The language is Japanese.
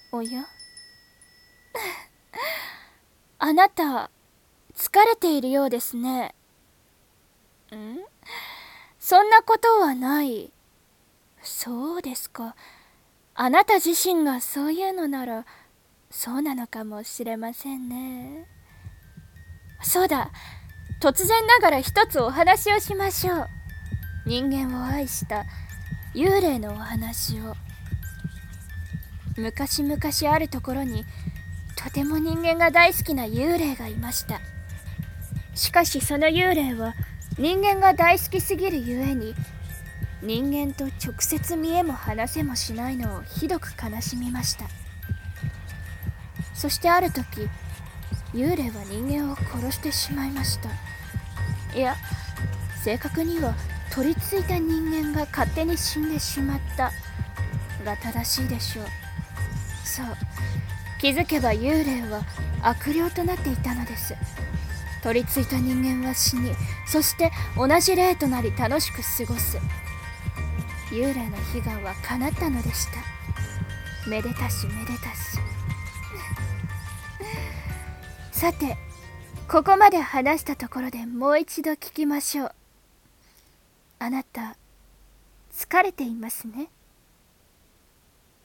おやあなた、疲れているようですね。そんなことはない。そうですか。あなた自身がそういうのなら、そうなのかもしれませんね。そうだ、突然ながら一つお話をしましょう。人間を愛した幽霊のお話を。昔々あるところに、とても人間が大好きな幽霊がいました。しかしその幽霊は人間が大好きすぎるゆえに、人間と直接見えも話せもしないのをひどく悲しみました。そしてある時、幽霊は人間を殺してしまいました。いや、正確には取り付いた人間が勝手に死んでしまったが正しいでしょう。そう、気づけば幽霊は悪霊となっていたのです。取り付いた人間は死に、そして同じ霊となり楽しく過ごす。幽霊の悲願は叶ったのでした。めでたしめでたし。さて、ここまで話したところでもう一度聞きましょう。あなた、疲れていますね。